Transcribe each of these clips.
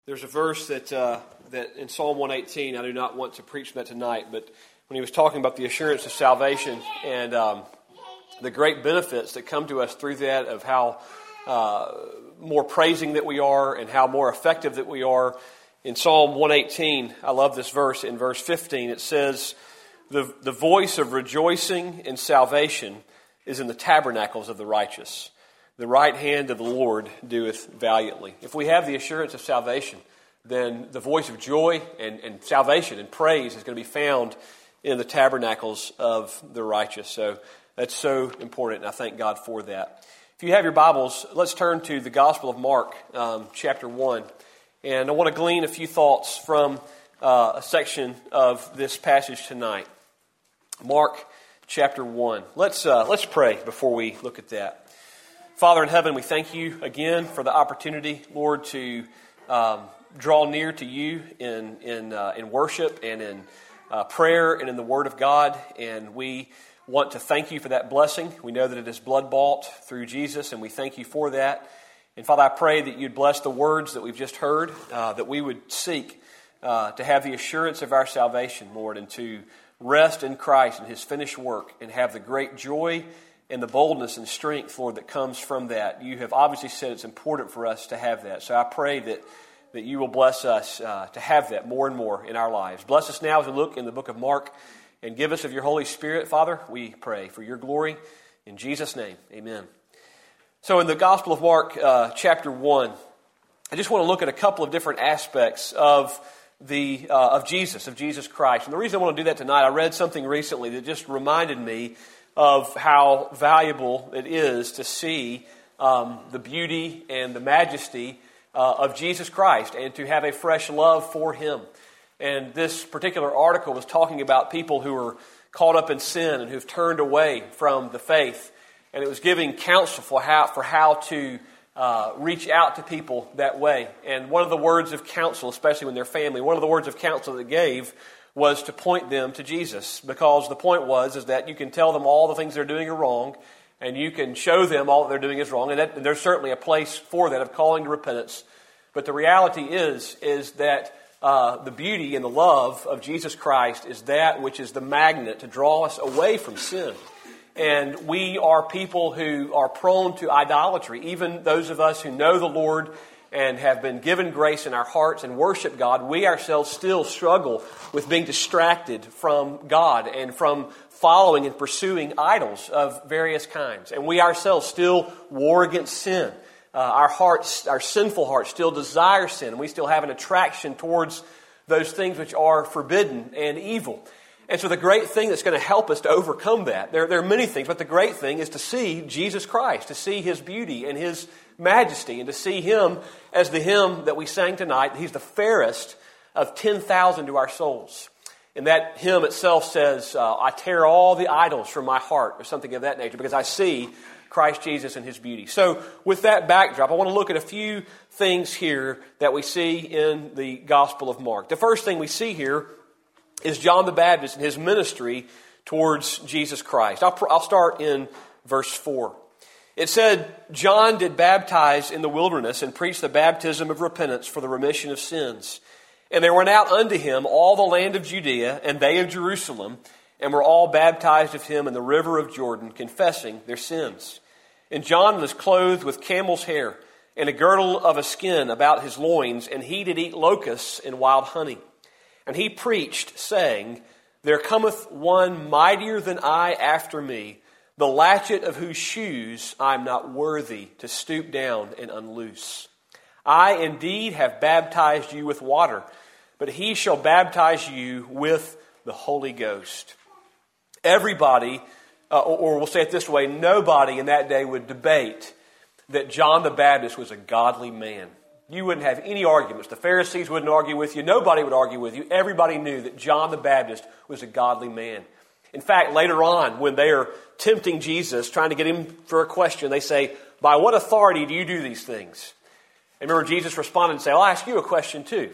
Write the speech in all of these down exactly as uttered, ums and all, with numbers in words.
There's a verse that uh, that in Psalm one eighteen, I do not want to preach from that tonight, but when he was talking about the assurance of salvation and um, the great benefits that come to us through that, of how uh, more praising that we are and how more effective that we are. In Psalm one eighteen, I love this verse. In verse fifteen, it says, the, the voice of rejoicing and salvation is in the tabernacles of the righteous. The right hand of the Lord doeth valiantly. If we have the assurance of salvation, then the voice of joy and, and salvation and praise is going to be found in the tabernacles of the righteous. So that's so important, and I thank God for that. If you have your Bibles, let's turn to the Gospel of Mark, um, chapter one. And I want to glean a few thoughts from uh, a section of this passage tonight. Mark chapter one. Let's uh, let's pray before we look at that. Father in heaven, we thank you again for the opportunity, Lord, to um, draw near to you in in uh, in worship and in uh, prayer and in the Word of God. And we want to thank you for that blessing. We know that it is blood-bought through Jesus, and we thank you for that. And Father, I pray that you'd bless the words that we've just heard, uh, that we would seek uh, to have the assurance of our salvation, Lord, and to rest in Christ and His finished work and have the great joy and the boldness and strength, Lord, that comes from that. You have obviously said it's important for us to have that. So I pray that, that you will bless us uh, to have that more and more in our lives. Bless us now as we look in the book of Mark, and give us of your Holy Spirit, Father, we pray, for your glory. In Jesus' name, amen. So in the Gospel of Mark, uh, chapter one, I just want to look at a couple of different aspects of the uh, of Jesus, of Jesus Christ. And the reason I want to do that tonight, I read something recently that just reminded me of how valuable it is to see um, the beauty and the majesty uh, of Jesus Christ and to have a fresh love for Him. And this particular article was talking about people who are caught up in sin and who've turned away from the faith. And it was giving counsel for how, for how to uh, reach out to people that way. And one of the words of counsel, especially when they're family, one of the words of counsel that it gave was to point them to Jesus. Because the point was is that you can tell them all the things they're doing are wrong, and you can show them all that they're doing is wrong. And, that, and there's certainly a place for that, of calling to repentance. But the reality is, is that uh, the beauty and the love of Jesus Christ is that which is the magnet to draw us away from sin. And we are people who are prone to idolatry. Even those of us who know the Lord and have been given grace in our hearts and worship God, we ourselves still struggle with being distracted from God and from following and pursuing idols of various kinds. And we ourselves still war against sin. Uh, our hearts, our sinful hearts still desire sin, and we still have an attraction towards those things which are forbidden and evil. And so the great thing that's going to help us to overcome that, there, there are many things, but the great thing is to see Jesus Christ, to see His beauty and His majesty, and to see Him as the hymn that we sang tonight. He's the fairest of ten thousand to our souls. And that hymn itself says, uh, I tear all the idols from my heart, or something of that nature, because I see Christ Jesus and His beauty. So with that backdrop, I want to look at a few things here that we see in the Gospel of Mark. The first thing we see here is John the Baptist and his ministry towards Jesus Christ. I'll, I'll start in verse four. It said, John did baptize in the wilderness and preach the baptism of repentance for the remission of sins. And there went out unto him all the land of Judea and they of Jerusalem, and were all baptized of him in the river of Jordan, confessing their sins. And John was clothed with camel's hair, and a girdle of a skin about his loins, and he did eat locusts and wild honey. And he preached, saying, There cometh one mightier than I after me, the latchet of whose shoes I am not worthy to stoop down and unloose. I indeed have baptized you with water, but he shall baptize you with the Holy Ghost. Everybody, uh, or we'll say it this way, nobody in that day would debate that John the Baptist was a godly man. You wouldn't have any arguments. The Pharisees wouldn't argue with you. Nobody would argue with you. Everybody knew that John the Baptist was a godly man. In fact, later on, when they are tempting Jesus, trying to get him for a question, they say, by what authority do you do these things? And remember, Jesus responded and said, I'll ask you a question too.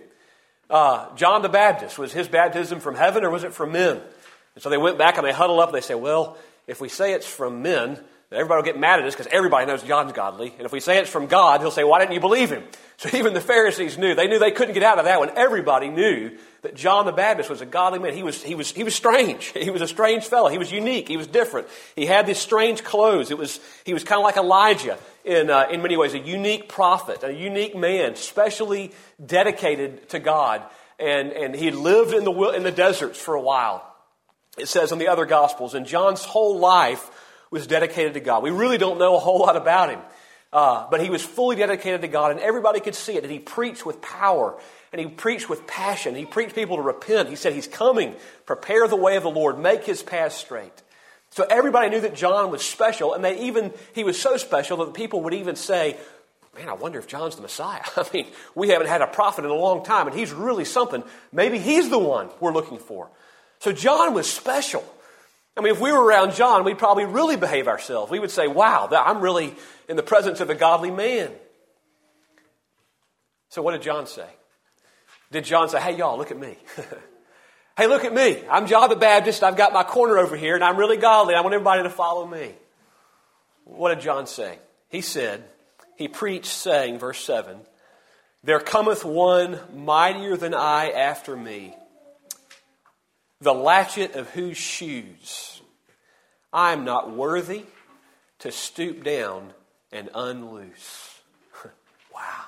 Uh, John the Baptist, was his baptism from heaven or was it from men? And so they went back and they huddled up and they said, well, if we say it's from men, then everybody will get mad at us because everybody knows John's godly. And if we say it's from God, he'll say, why didn't you believe him? So even the Pharisees knew. They knew they couldn't get out of that one. Everybody knew that John the Baptist was a godly man. He was, he was, he was strange. He was a strange fellow. He was unique. He was different. He had these strange clothes. It was, he was kind of like Elijah in, uh, in many ways, a unique prophet, a unique man, specially dedicated to God. And, and he lived in the, in the deserts for a while. It says in the other Gospels, and John's whole life was dedicated to God. We really don't know a whole lot about him. Uh, but he was fully dedicated to God, and everybody could see it. And he preached with power, and he preached with passion. He preached people to repent. He said, he's coming. Prepare the way of the Lord. Make his path straight. So everybody knew that John was special, and they even he was so special that people would even say, man, I wonder if John's the Messiah. I mean, we haven't had a prophet in a long time, and he's really something. Maybe he's the one we're looking for. So John was special. I mean, if we were around John, we'd probably really behave ourselves. We would say, wow, I'm really in the presence of a godly man. So what did John say? Did John say, hey, y'all, look at me. Hey, look at me. I'm John the Baptist. I've got my corner over here, and I'm really godly. I want everybody to follow me. What did John say? He said, he preached saying, verse seven, there cometh one mightier than I after me, the latchet of whose shoes I am not worthy to stoop down and unloose. Wow.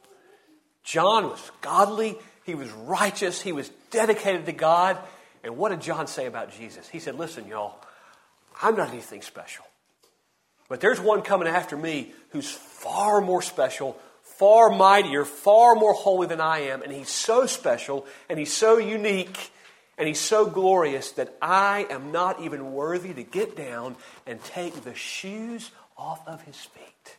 John was godly. He was righteous. He was dedicated to God. And what did John say about Jesus? He said, listen, y'all, I'm not anything special. But there's one coming after me who's far more special, far mightier, far more holy than I am. And he's so special and he's so unique and he's so glorious that I am not even worthy to get down and take the shoes off of his feet.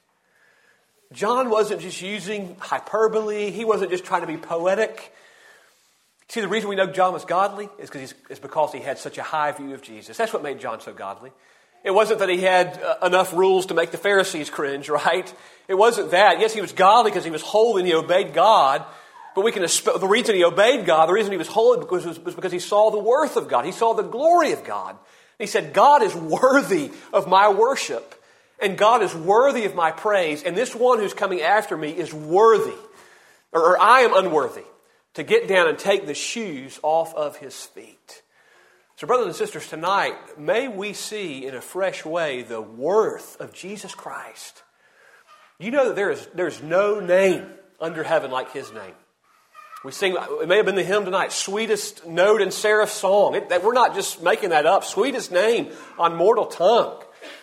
John wasn't just using hyperbole. He wasn't just trying to be poetic. See, the reason we know John was godly is because it's because he had such a high view of Jesus. That's what made John so godly. It wasn't that he had uh, enough rules to make the Pharisees cringe, right? It wasn't that. Yes, he was godly because he was holy and he obeyed God. But we can, the reason he obeyed God, the reason he was holy was, was because he saw the worth of God. He saw the glory of God. And he said, God is worthy of my worship. And God is worthy of my praise. And this one who's coming after me is worthy, or, or I am unworthy, to get down and take the shoes off of his feet. So brothers and sisters, tonight, may we see in a fresh way the worth of Jesus Christ. You know that there is there's no name under heaven like his name. We sing, it may have been the hymn tonight, sweetest note in seraph song. It, that we're not just making that up. Sweetest name on mortal tongue.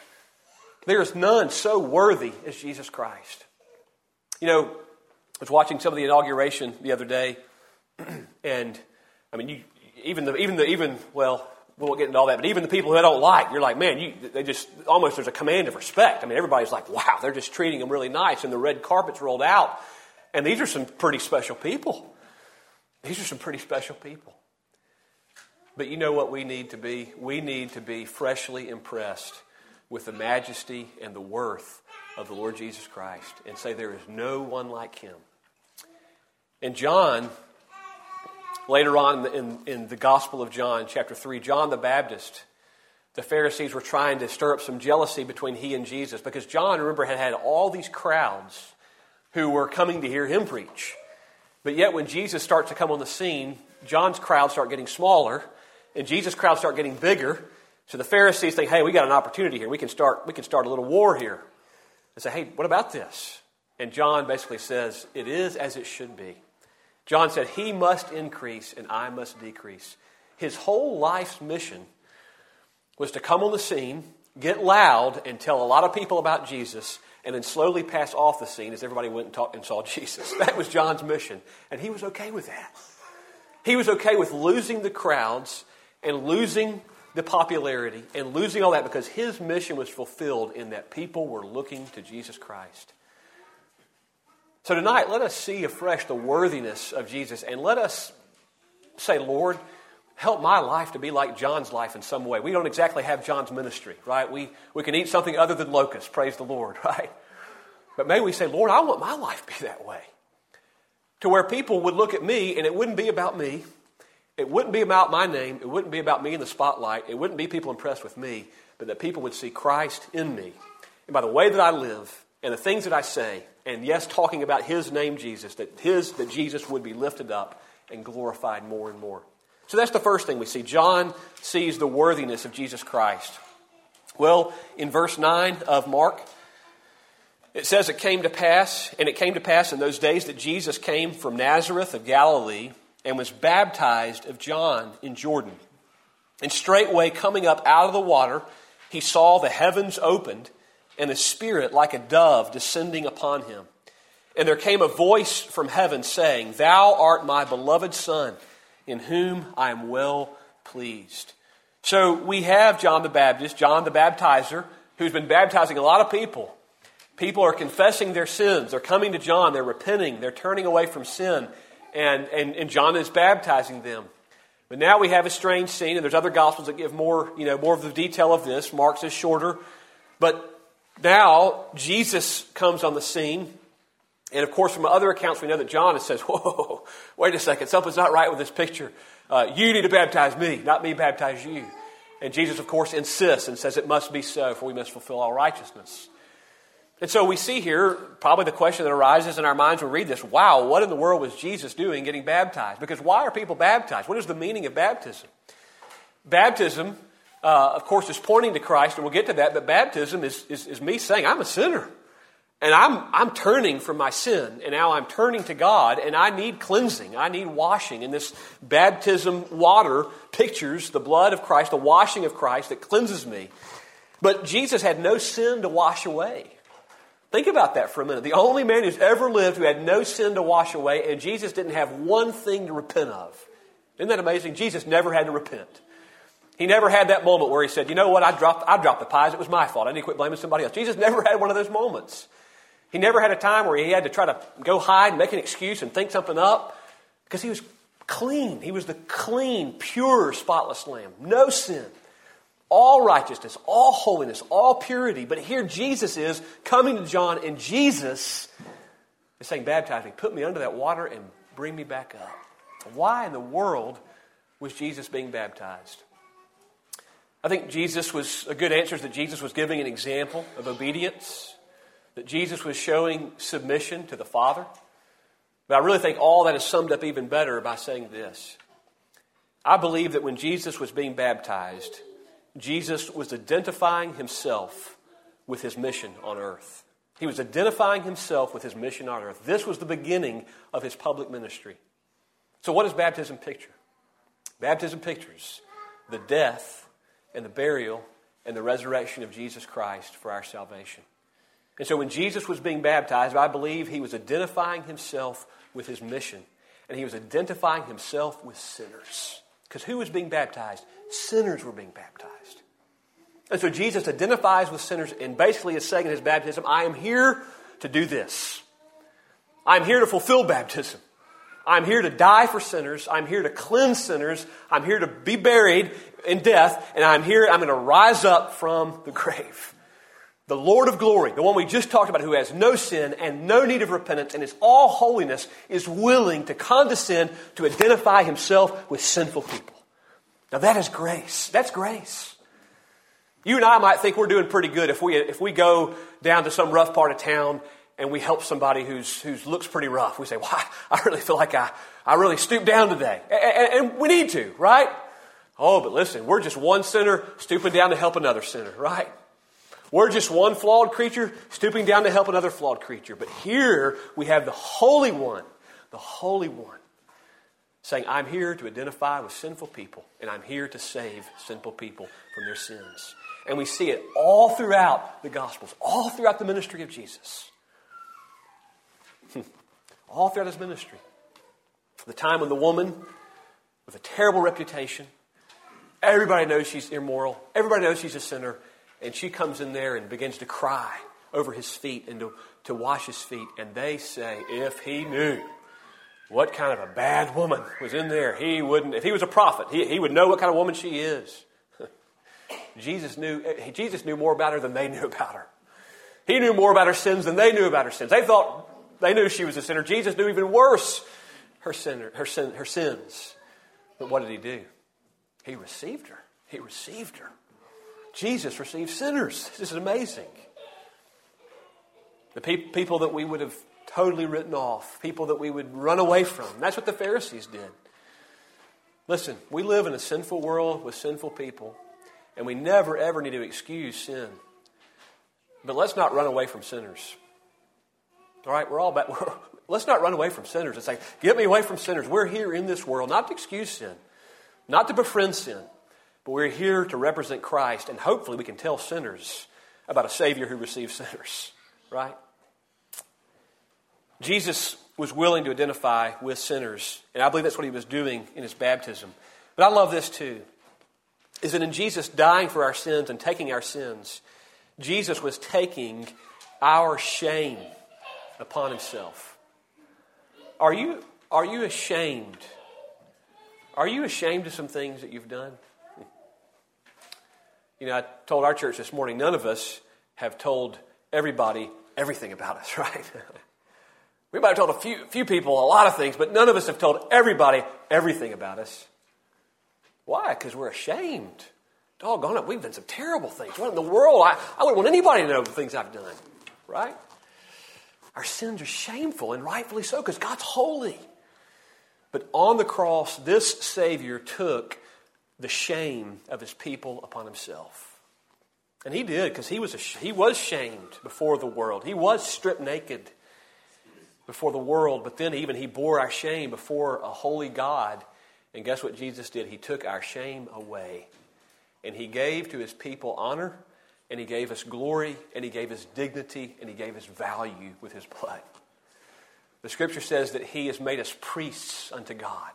There is none so worthy as Jesus Christ. You know, I was watching some of the inauguration the other day, and I mean, you, even the even the even well, we won't get into all that, but even the people who I don't like, you're like, man, you they just almost there's a command of respect. I mean, everybody's like, wow, they're just treating them really nice, and the red carpet's rolled out, and these are some pretty special people. These are some pretty special people. But you know what we need to be? We need to be freshly impressed with the majesty and the worth of the Lord Jesus Christ and say there is no one like him. And John, later on in, in the Gospel of John, chapter three, John the Baptist, the Pharisees were trying to stir up some jealousy between he and Jesus because John, remember, had had all these crowds who were coming to hear him preach. But yet when Jesus starts to come on the scene, John's crowds start getting smaller and Jesus' crowds start getting bigger. So the Pharisees think, hey, we got an opportunity here. We can start, we can start a little war here. They say, hey, what about this? And John basically says, it is as it should be. John said, he must increase and I must decrease. His whole life's mission was to come on the scene, get loud, and tell a lot of people about Jesus, and then slowly pass off the scene as everybody went and talked and saw Jesus. That was John's mission. And he was okay with that. He was okay with losing the crowds and losing the popularity and losing all that because his mission was fulfilled in that people were looking to Jesus Christ. So tonight, let us see afresh the worthiness of Jesus and let us say, Lord, help my life to be like John's life in some way. We don't exactly have John's ministry, right? We, we can eat something other than locusts, praise the Lord, right? But maybe we say, Lord, I want my life to be that way. To where people would look at me and it wouldn't be about me. It wouldn't be about my name. It wouldn't be about me in the spotlight. It wouldn't be people impressed with me, but that people would see Christ in me. And by the way that I live and the things that I say, and yes, talking about his name, Jesus, that his that Jesus would be lifted up and glorified more and more. So that's the first thing we see. John sees the worthiness of Jesus Christ. Well, in verse nine of Mark, it says it came to pass, and it came to pass in those days that Jesus came from Nazareth of Galilee and was baptized of John in Jordan. And straightway coming up out of the water, he saw the heavens opened and the Spirit like a dove descending upon him. And there came a voice from heaven saying, Thou art my beloved Son, in whom I am well pleased. So we have John the Baptist, John the Baptizer, who's been baptizing a lot of people. People are confessing their sins. They're coming to John. They're repenting. They're turning away from sin. And, and, and John is baptizing them. But now we have a strange scene, and there's other Gospels that give more, you know, more of the detail of this. Mark's is shorter. But now Jesus comes on the scene. And of course, from other accounts, we know that John says, whoa, wait a second, something's not right with this picture. Uh, you need to baptize me, not me baptize you. And Jesus, of course, insists and says it must be so, for we must fulfill all righteousness. And so we see here probably the question that arises in our minds when we read this, wow, what in the world was Jesus doing getting baptized? Because why are people baptized? What is the meaning of baptism? Baptism, uh, of course, is pointing to Christ, and we'll get to that, but baptism is, is, is me saying, I'm a sinner. And I'm, I'm turning from my sin, and now I'm turning to God, and I need cleansing. I need washing. And this baptism water pictures the blood of Christ, the washing of Christ that cleanses me. But Jesus had no sin to wash away. Think about that for a minute. The only man who's ever lived who had no sin to wash away, and Jesus didn't have one thing to repent of. Isn't that amazing? Jesus never had to repent. He never had that moment where he said, you know what, I dropped, I dropped the pies. It was my fault. I need to quit blaming somebody else. Jesus never had one of those moments. He never had a time where he had to try to go hide and make an excuse and think something up, because he was clean. He was the clean, pure, spotless lamb. No sin. All righteousness, all holiness, all purity. But here Jesus is coming to John, and Jesus is saying, baptize me, put me under that water and bring me back up. Why in the world was Jesus being baptized? I think Jesus was, a good answer is that Jesus was giving an example of obedience, that Jesus was showing submission to the Father. But I really think all that is summed up even better by saying this. I believe that when Jesus was being baptized, Jesus was identifying himself with his mission on earth. He was identifying himself with his mission on earth. This was the beginning of his public ministry. So what does baptism picture? Baptism pictures the death and the burial and the resurrection of Jesus Christ for our salvation. And so when Jesus was being baptized, I believe he was identifying himself with his mission. And he was identifying himself with sinners. Because who was being baptized? Sinners were being baptized. And so Jesus identifies with sinners and basically is saying in his baptism, I am here to do this. I'm here to fulfill baptism. I'm here to die for sinners. I'm here to cleanse sinners. I'm here to be buried in death. And I'm here, I'm going to rise up from the grave. The Lord of glory, the one we just talked about, who has no sin and no need of repentance and is all holiness, is willing to condescend to identify himself with sinful people. Now that is grace. That's grace. You and I might think we're doing pretty good if we if we go down to some rough part of town and we help somebody who's who's looks pretty rough. We say, well, I, I really feel like I, I really stooped down today. And, and we need to, right? Oh, but listen, we're just one sinner stooping down to help another sinner, right? We're just one flawed creature stooping down to help another flawed creature. But here we have the Holy One, the Holy One, saying, I'm here to identify with sinful people, and I'm here to save sinful people from their sins. And we see it all throughout the Gospels, all throughout the ministry of Jesus. All throughout his ministry. The time when the woman with a terrible reputation, everybody knows she's immoral, everybody knows she's a sinner, and she comes in there and begins to cry over his feet and to, to wash his feet. And they say, if he knew what kind of a bad woman was in there, he wouldn't, if he was a prophet, he, he would know what kind of woman she is. Jesus knew, Jesus knew more about her than they knew about her. He knew more about her sins than they knew about her sins. They thought they knew she was a sinner. Jesus knew even worse her sinner, her sin, her sins. But what did he do? He received her. He received her. Jesus received sinners. This is amazing. The pe- people that we would have totally written off, people that we would run away from. That's what the Pharisees did. Listen, we live in a sinful world with sinful people, and we never, ever need to excuse sin. But let's not run away from sinners. All right, we're all about, we're, let's not run away from sinners and say, get me away from sinners. We're here in this world not to excuse sin, not to befriend sin, but we're here to represent Christ, and hopefully we can tell sinners about a Savior who receives sinners, right? Jesus was willing to identify with sinners, and I believe that's what he was doing in his baptism. But I love this too, is that in Jesus dying for our sins and taking our sins, Jesus was taking our shame upon himself. Are you, are you ashamed? Are you ashamed of some things that you've done? You know, I told our church this morning, none of us have told everybody everything about us, right? We might have told a few, few people a lot of things, but none of us have told everybody everything about us. Why? Because we're ashamed. Doggone it, we've done some terrible things. What in the world? I, I wouldn't want anybody to know the things I've done, right? Our sins are shameful, and rightfully so, because God's holy. But on the cross, this Savior took the shame of his people upon himself. And he did, because he was, he was shamed before the world. He was stripped naked before the world, but then even he bore our shame before a holy God. And guess what Jesus did? He took our shame away. And he gave to his people honor, and he gave us glory, and he gave us dignity, and he gave us value with his blood. The scripture says that he has made us priests unto God.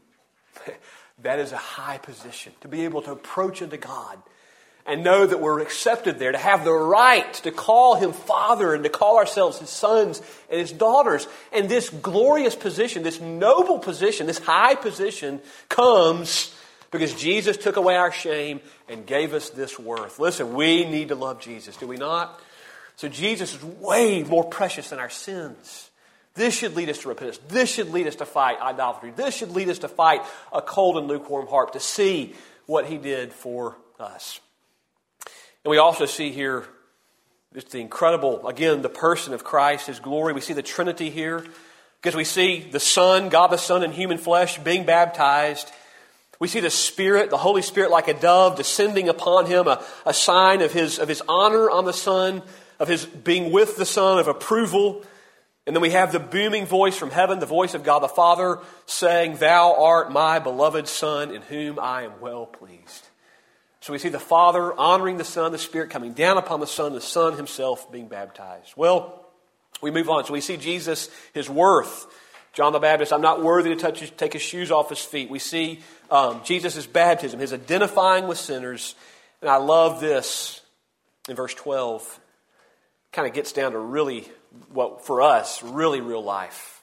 That is a high position, to be able to approach unto God and know that we're accepted there, to have the right to call him Father and to call ourselves his sons and his daughters. And this glorious position, this noble position, this high position comes because Jesus took away our shame and gave us this worth. Listen, we need to love Jesus, do we not? So Jesus is way more precious than our sins. This should lead us to repentance. This should lead us to fight idolatry. This should lead us to fight a cold and lukewarm heart, to see what he did for us. And we also see here just the incredible, again, the person of Christ, his glory. We see the Trinity here because we see the Son, God the Son in human flesh, being baptized. We see the Spirit, the Holy Spirit like a dove descending upon him, a, a sign of his, of his honor on the Son, of his being with the Son, of approval. And then we have the booming voice from heaven, the voice of God the Father, saying, "Thou art my beloved Son, in whom I am well pleased." So we see the Father honoring the Son, the Spirit coming down upon the Son, the Son himself being baptized. Well, we move on. So we see Jesus, his worth. John the Baptist, I'm not worthy to touch his, take his shoes off his feet. We see um, Jesus' baptism, his identifying with sinners. And I love this in verse twelve. Kind of gets down to really, what for us, really real life.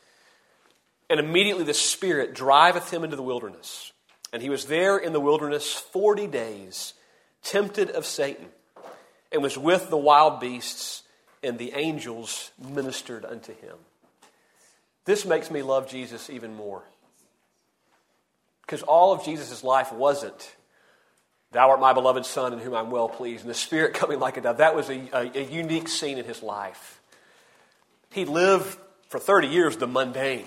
And immediately the Spirit driveth him into the wilderness. And he was there in the wilderness forty days, tempted of Satan, and was with the wild beasts, and the angels ministered unto him. This makes me love Jesus even more. Because all of Jesus' life wasn't, "Thou art my beloved Son in whom I'm well pleased," and the Spirit coming like a dove. That was a, a, a unique scene in his life. He lived for thirty years the mundane.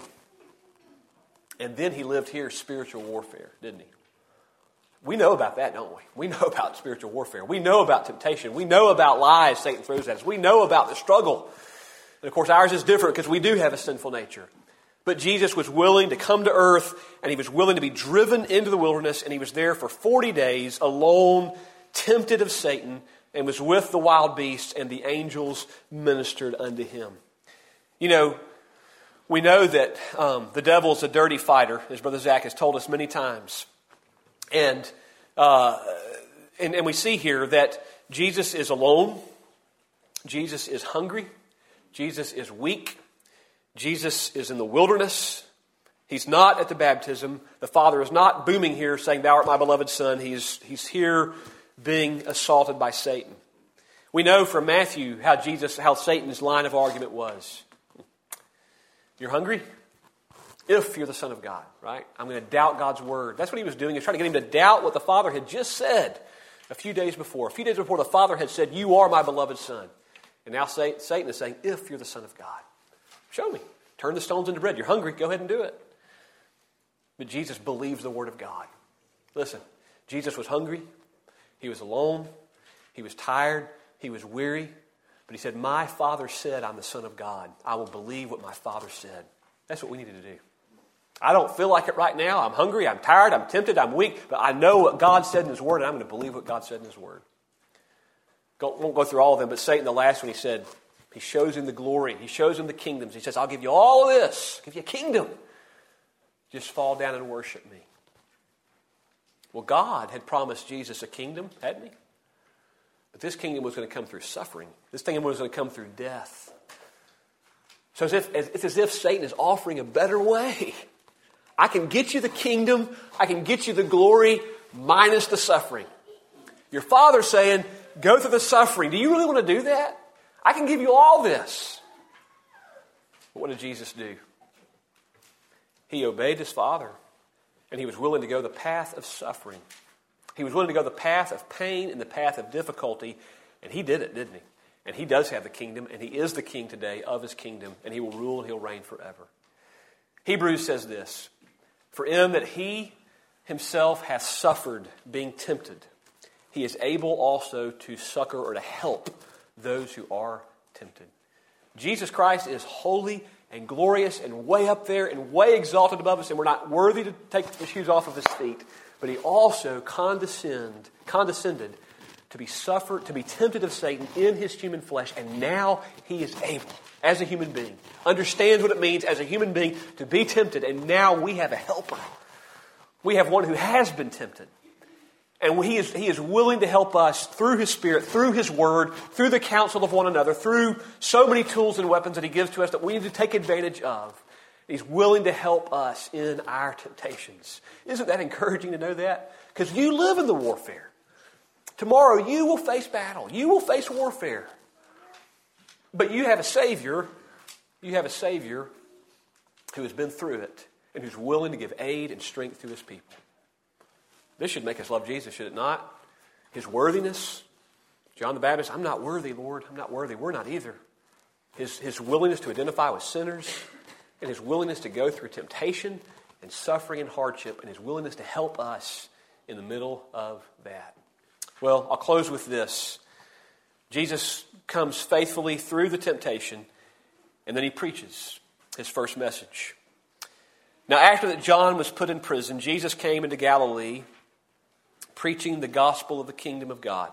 And then he lived here spiritual warfare, didn't he? We know about that, don't we? We know about spiritual warfare. We know about temptation. We know about lies Satan throws at us. We know about the struggle. And of course, ours is different because we do have a sinful nature. But Jesus was willing to come to earth, and he was willing to be driven into the wilderness, and he was there for forty days alone, tempted of Satan, and was with the wild beasts, and the angels ministered unto him. You know, we know that um, the devil's a dirty fighter, as Brother Zach has told us many times. And, uh, and, and we see here that Jesus is alone. Jesus is hungry. Jesus is weak. Jesus is in the wilderness. He's not at the baptism. The Father is not booming here saying, "Thou art my beloved Son." He's, he's here being assaulted by Satan. We know from Matthew how Jesus, how Satan's line of argument was. You're hungry? If you're the Son of God, right? I'm going to doubt God's word. That's what he was doing. He was trying to get him to doubt what the Father had just said a few days before. A few days before, the Father had said, "You are my beloved Son." And now Satan is saying, if you're the Son of God, show me. Turn the stones into bread. You're hungry, go ahead and do it. But Jesus believes the word of God. Listen, Jesus was hungry. He was alone. He was tired. He was weary. But he said, my Father said I'm the Son of God. I will believe what my Father said. That's what we needed to do. I don't feel like it right now. I'm hungry. I'm tired. I'm tempted. I'm weak. But I know what God said in His Word, and I'm going to believe what God said in His Word. Go, won't go through all of them, but Satan, the last one, he said, he shows him the glory. He shows him the kingdoms. He says, I'll give you all of this. I'll give you a kingdom. Just fall down and worship me. Well, God had promised Jesus a kingdom, hadn't He? But this kingdom was going to come through suffering. This kingdom was going to come through death. So it's as if, it's as if Satan is offering a better way. I can get you the kingdom. I can get you the glory minus the suffering. Your Father's saying, go through the suffering. Do you really want to do that? I can give you all this. But what did Jesus do? He obeyed His Father, and He was willing to go the path of suffering. He was willing to go the path of pain and the path of difficulty, and He did it, didn't He? And He does have the kingdom, and He is the King today of His kingdom, and He will rule and He'll reign forever. Hebrews says this, for in that He Himself hath suffered being tempted, He is able also to succor or to help those who are tempted. Jesus Christ is holy and glorious and way up there and way exalted above us, and we're not worthy to take the shoes off of His feet. But He also condescend, condescended to be suffered, to be tempted of Satan in His human flesh, and now He is able, as a human being, understands what it means as a human being to be tempted, and now we have a helper. We have one who has been tempted. And he is, he is willing to help us through His Spirit, through His Word, through the counsel of one another, through so many tools and weapons that He gives to us that we need to take advantage of. He's willing to help us in our temptations. Isn't that encouraging to know that? Because you live in the warfare. Tomorrow you will face battle. You will face warfare. But you have a Savior. You have a Savior who has been through it and who's willing to give aid and strength to His people. This should make us love Jesus, should it not? His worthiness. John the Baptist, I'm not worthy, Lord. I'm not worthy. We're not either. His, his willingness to identify with sinners and His willingness to go through temptation and suffering and hardship and His willingness to help us in the middle of that. Well, I'll close with this. Jesus comes faithfully through the temptation, and then He preaches His first message. Now, after that John was put in prison, Jesus came into Galilee, preaching the gospel of the kingdom of God,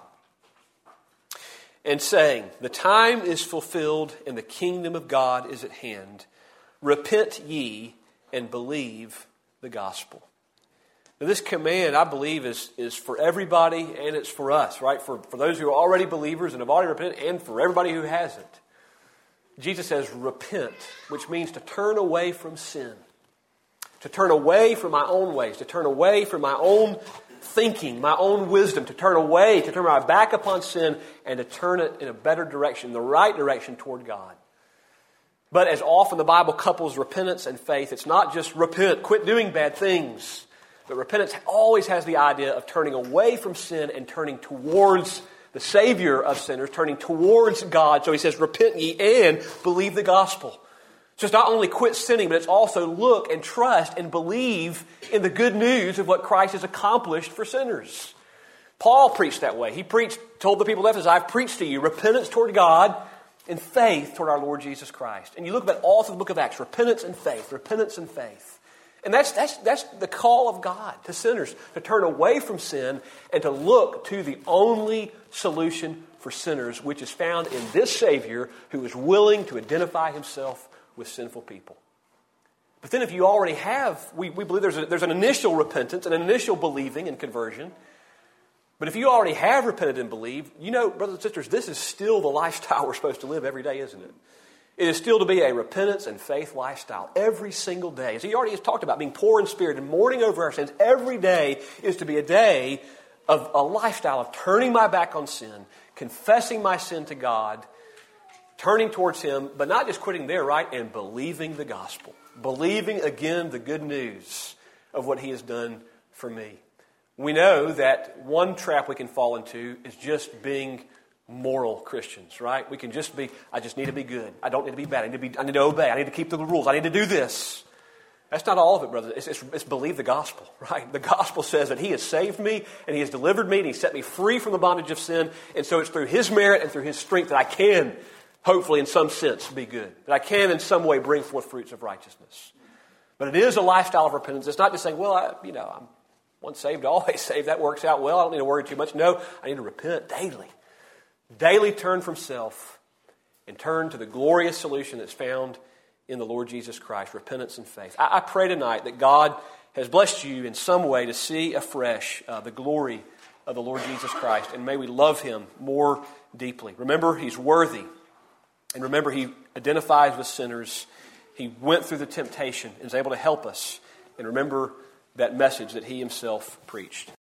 and saying, the time is fulfilled and the kingdom of God is at hand. Repent ye and believe the gospel. Now, this command, I believe, is, is for everybody, and it's for us, right? For, for those who are already believers and have already repented, and for everybody who hasn't. Jesus says, repent, which means to turn away from sin. To turn away from my own ways, to turn away from my own thinking, my own wisdom, to turn away, to turn my back upon sin, and to turn it in a better direction, the right direction toward God. But as often the Bible couples repentance and faith, it's not just repent, quit doing bad things. But repentance always has the idea of turning away from sin and turning towards the Savior of sinners, turning towards God. So He says, repent ye and believe the gospel. So it's not only quit sinning, but it's also look and trust and believe in the good news of what Christ has accomplished for sinners. Paul preached that way. He preached, told the people of Ephesus, I've preached to you repentance toward God and faith toward our Lord Jesus Christ. And you look at all through the book of Acts, repentance and faith, repentance and faith. And that's, that's, that's the call of God to sinners, to turn away from sin and to look to the only solution for sinners, which is found in this Savior who is willing to identify Himself with sinful people. But then if you already have, we, we believe there's, a, there's an initial repentance, an initial believing and conversion. But if you already have repented and believed, you know, brothers and sisters, this is still the lifestyle we're supposed to live every day, isn't it? It is still to be a repentance and faith lifestyle every single day. As he already has talked about, being poor in spirit and mourning over our sins, every day is to be a day of a lifestyle of turning my back on sin, confessing my sin to God, turning towards Him, but not just quitting there, right? And believing the gospel. Believing again the good news of what He has done for me. We know that one trap we can fall into is just being moral Christians, right? We can just be, I just need to be good. I don't need to be bad. I need to, be, I need to obey. I need to keep the rules. I need to do this. That's not all of it, brother. It's, it's, it's believe the gospel, right? The gospel says that He has saved me and He has delivered me and He set me free from the bondage of sin. And so it's through His merit and through His strength that I can, hopefully in some sense, be good. That I can in some way bring forth fruits of righteousness. But it is a lifestyle of repentance. It's not just saying, well, I, you know, I'm once saved, always saved. That works out well. I don't need to worry too much. No, I need to repent daily. Daily turn from self and turn to the glorious solution that's found in the Lord Jesus Christ, repentance and faith. I, I pray tonight that God has blessed you in some way to see afresh uh, the glory of the Lord Jesus Christ, and may we love Him more deeply. Remember, He's worthy, and remember, He identifies with sinners. He went through the temptation and is able to help us, and remember that message that He Himself preached.